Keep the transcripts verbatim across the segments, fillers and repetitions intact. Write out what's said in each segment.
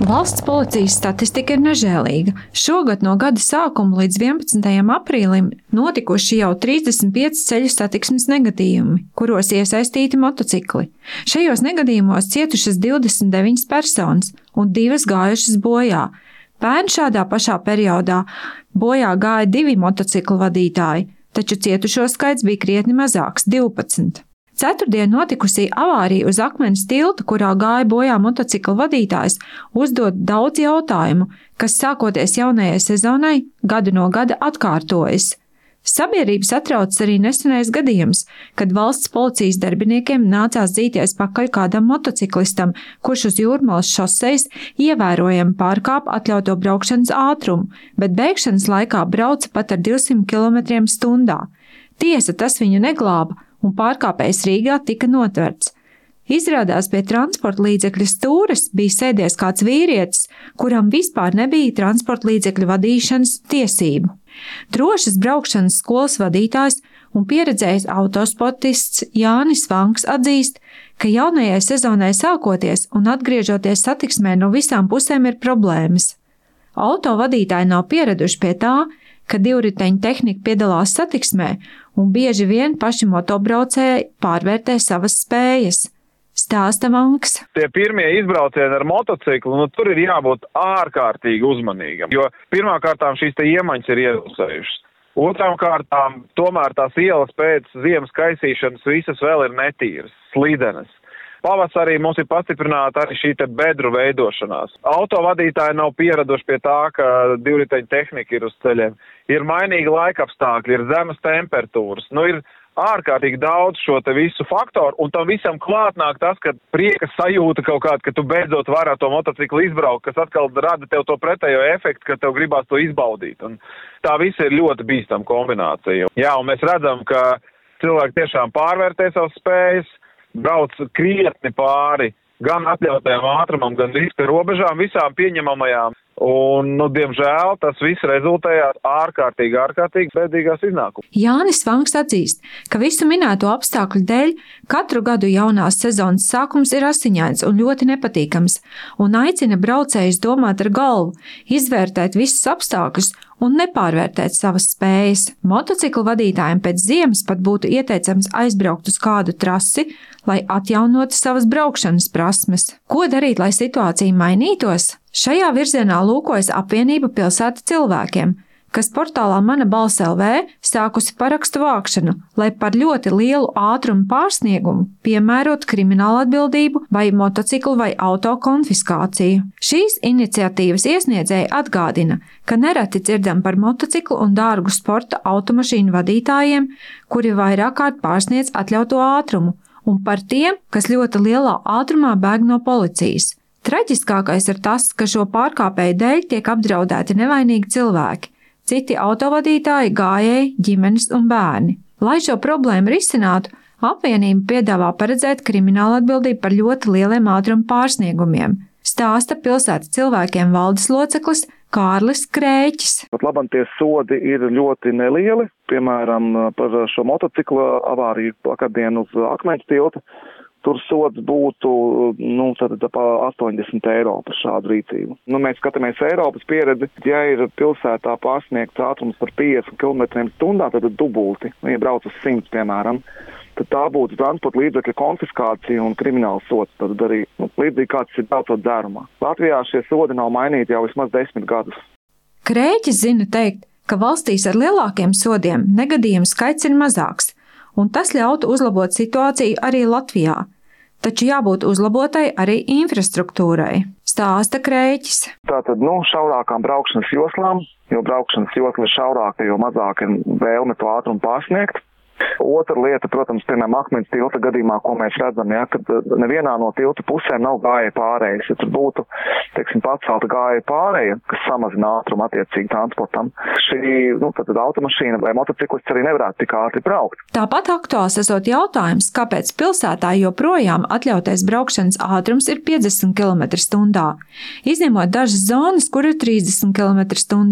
Valsts policijas statistika ir nežēlīga. Šogad no gada sākuma līdz vienpadsmitajam aprīlim notikuši jau trīsdesmit pieci ceļu satiksmes negadījumi, kuros iesaistīti motocikli. Šajos negadījumos cietušas divdesmit deviņas personas un divas gājušas bojā. Pērn šādā pašā periodā bojā gāja divi motociklu vadītāji, taču cietušo skaits bija krietni mazāks – divpadsmit. Ceturtdien notikusī avārija uz Akmenes tilta, kurā gāja bojā motocikla vadītājs, uzdod daudz jautājumu, kas sākoties jaunajai sezonai gadu no gada atkārtojas. Sabiedrība satrauc arī nesenais gadījums, kad valsts policijas darbiniekiem nācās dzīties pakaļ kādam motociklistam, kurš uz Jūrmalas šosejas ievērojami pārkāpa atļauto braukšanas ātrumu, bet beigšanas laikā brauca pat ar divsimt kilometriem stundā. Tiesa, tas viņu neglāba, un pārkāpējs Rīgā tika notverts. Izrādās pie transporta līdzekļa stūres bija sēdies kāds vīrietis, kuram vispār nebija transporta līdzekļu vadīšanas tiesību. Drošas braukšanas skolas vadītājs un pieredzējis autosportists Jānis Vanks atzīst, ka jaunajai sezonai sākoties un atgriežoties satiksmē no visām pusēm ir problēmas. Auto vadītāji nav pieraduši pie tā, ka divriteņu tehnika piedalās satiksmē un bieži vien paši motobraucēji pārvērtē savas spējas. Stāsta Vanks. Tie pirmie izbraucieni ar motociklu, nu tur ir jābūt ārkārtīgi uzmanīgam, jo pirmā kārtām šīs te iemaņas ir iedusējušas. Otrām kārtām tomēr tās ielas pēc ziemas kaisīšanas visas vēl ir netīras, slidenas. Pavasarī mums ir pastiprināta arī šī te bedru veidošanās. Autovadītāji nav pieraduši pie tā, ka divriteņu tehnika ir uz ceļiem. Ir mainīgi laikapstākļi, ir zemes temperatūras. Nu, ir ārkārtīgi daudz šo te visu faktoru, un tam visam klāt nāk tas, ka prieka sajūta kaut kāda, ka tu beidzot vari ar to motociklu izbraukt, kas atkal rada tev to pretējo efektu, ka tev gribās to izbaudīt. Un tā visa ir ļoti bīstama kombinācija. Jā, un mēs redzam, ka cilvēki tiešām pārvērtē savas spējas, brauc krietni pāri gan atļautajām ātrumam, gan riska robežām, visām pieņemamajām. Un, nu, diemžēl, tas viss rezultējās ārkārtīgi, ārkārtīgi bēdīgās iznākumus. Jānis Vanks atzīst, ka visu minēto apstākļu dēļ katru gadu jaunās sezonas sākums ir asiņains un ļoti nepatīkams, un aicina braucējus domāt ar galvu, izvērtēt visus apstākļus un nepārvērtēt savas spējas. Motociklu vadītājiem pēc ziemas pat būtu ieteicams aizbraukt uz kādu trasi, lai atjaunotu savas braukšanas prasmes. Ko darīt, lai situācija mainītos? Šajā virzienā lūkojas apvienība Pilsēta cilvēkiem, kas portālā Mana balss L V sākusi parakstu vākšanu, lai par ļoti lielu ātrumu pārsniegumu piemērot kriminālu atbildību vai motociklu vai auto konfiskāciju. Šīs iniciatīvas iesniedzēji atgādina, ka nereti dzirdam par motociklu un dārgu sporta automašīnu vadītājiem, kuri vairāk kārt pārsniedz atļauto ātrumu, un par tiem, kas ļoti lielā ātrumā bēg no policijas. Traģiskākais ir tas, ka šo pārkāpēju dēļ tiek apdraudēti nevainīgi cilvēki, citi autovadītāji, gājēji, ģimenes un bērni. Lai šo problēmu risinātu, apvienība piedāvā paredzēt kriminālu atbildību par ļoti lieliem ātruma pārsniegumiem, stāsta Pilsētas cilvēkiem valdes loceklis Kārlis Krēķis. Pat labam tie sodi ir ļoti nelieli, piemēram, par šo motocikla avāriju vakardien uz Akmenes tilta. Tur sods būtu nu, pa astoņdesmit eiro par šādu rīcību. Nu, mēs skatāmies Eiropas pieredzi, ja ir pilsētā pārsniegts ātrums par piecdesmit kilometriem stundā, tad dubulti, ja brauc uz simts, piemēram, tad tā būtu transporta līdzekļa konfiskācija un krimināls sods. Tad arī nu, līdzīgi kāds ir braucot dzērumā. Latvijā šie sodi nav mainīti jau vismaz desmit gadus. Krēķis zina teikt, ka valstīs ar lielākiem sodiem negadījumu skaits ir mazāks, un tas ļautu uzlabot situāciju arī Latvijā. Taču jābūt uzlabotai arī infrastruktūrai, stāsta Krēķis. Tātad, nu, šaurākām braukšanas joslām, jo braukšanas josla ir šaurāka, jo mazāk ir vēlme to ātrumu pārsniegt. Otra lieta, protams, piemēram, Akmenes tilta gadījumā, ko mēs redzam, ja, kad nevienā no tilta pusēm nav gāja pārējas. Ja tur būtu, teiksim, pacelta gāja pārēja, kas samazina ātrumu attiecīgi transportam, šī, nu, tad automašīna vai motociklists arī nevarētu tik ātri braukt. Tāpat aktuāls esot jautājums, kāpēc pilsētā joprojām atļautais braukšanas ātrums ir piecdesmit kilometri stundā, izņemot dažas zonas, kur ir trīsdesmit kilometri stundā,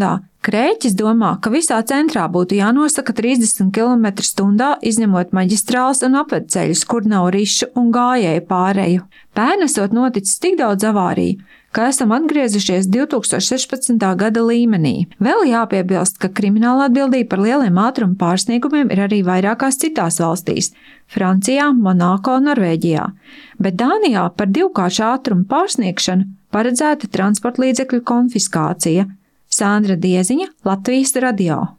Krēķis domā, ka visā centrā būtu jānosaka trīsdesmit kilometri stundā, izņemot maģistrāles un apvedceļus, kur nav rišu un gājēju pāreju. Pērn esot noticis tik daudz avāriju, ka esam atgriezušies divi tūkstoši sešpadsmitā gada līmenī. Vēl jāpiebilst, ka krimināla atbildība par lieliem ātruma pārsniegumiem ir arī vairākās citās valstīs – Francijā, Monako un Norvēģijā, bet Dānijā par divkāršu ātruma pārsniegšanu paredzēta transporta līdzekļu konfiskācija. Sandra Dieziņa, Latvijas radio.